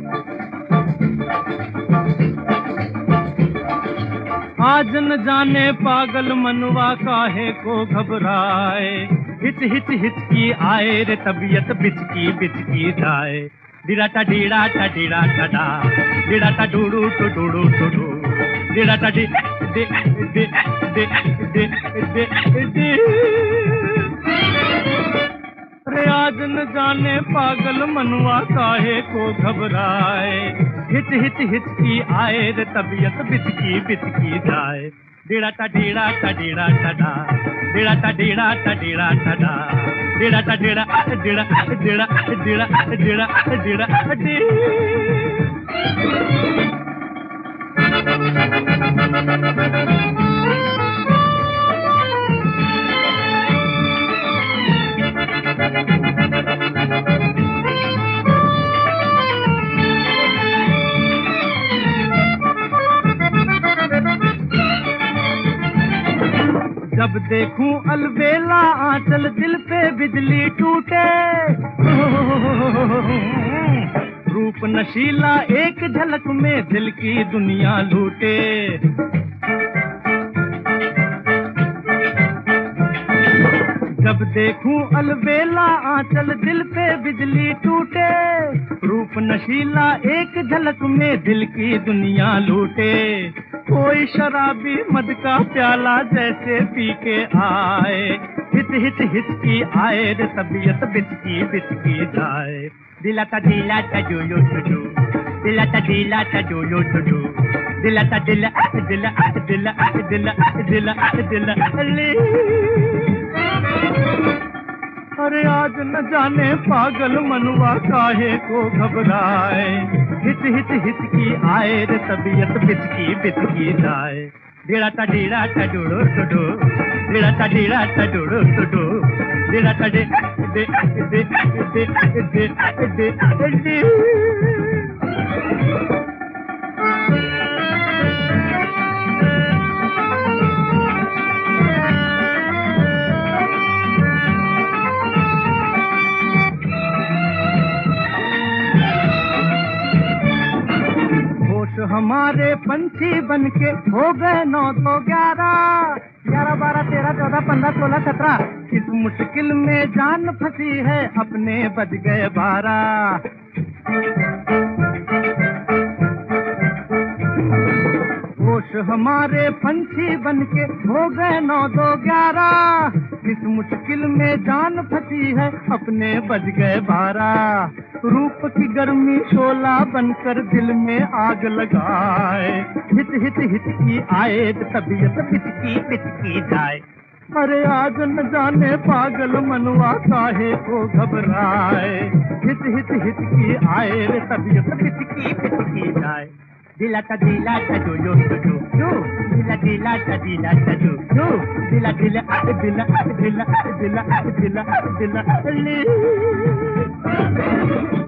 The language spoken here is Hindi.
आज न जाने पागल मनवा काहे को घबराए, हिच हिच हिचकी आए रे तबीयत बिचकी बिचकी जाए। डीड़ा टा डीड़ा टा डीड़ा टा डा, डीड़ा टा डूडू टू डूडू टू डू, डीड़ा टा डी डे डे डे डे डे डे। रे आज न जाने पागल मनवा काहे को घबराए, हिच हिच हिचकी आए रे तबीयत बिचकी बिचकी जाए। डीड़ा टा डीड़ा टा डीड़ा टा डा, डीड़ा टा डीड़ा टा डीड़ा टा डा, डीड़ा टा डीड़ा डीड़ा डीड़ा डीड़ा डीड़ा डीड़ा डी। जब देखूं अलबेला आंचल दिल पे बिजली टूटे, रूप नशीला एक झलक में दिल की दुनिया लूटे। जब देखूं अलबेला आंचल दिल पे बिजली टूटे, रूप नशीला एक झलक में दिल की दुनिया लूटे। कोई शराबी मद का प्याला जैसे पी के आए, हिच हिच हिचकी आए रे तबीयत बिचकी बिचकी जाए। दिला टा दिला टा जो यो टू, दिला टा दिला टा जो यो टू, दिला टा दिला दिला दिला दिला दिला दिला ले। अरे आज न जाने पागल मनवा काहे को घबराए, हिच हिच हिचकी आए रे तबीयत बिचकी बिचकी जाए। डीड़ा टा डूडू टू, डीड़ा टा डूडू टू, डीड़ा टा डे डे डे डे डे डे डे। हमारे पंछी बनके हो गए 9 2 11 11 12 13 14 15 16 17। इस मुश्किल में जान फंसी है अपने बज गए 12। होश हमारे पंछी बनके हो गए 9 2 11। इस मुश्किल में जान फंसी है अपने बज गए 12। रूप की गर्मी शोला बनकर दिल में आग लगाए, हिच हिच हिचकी आए तबीयत बिचकी बिचकी जाए। अरे आज न जाने पागल मनवा काहे को घबराए, हिच हिच हिचकी आए रे तबीयत बिचकी बिचकी जाए। दिला टा जो यो टू, दिला दिला टा जो यो, दिला दिला दिला दिला दिला दिला दिला ले।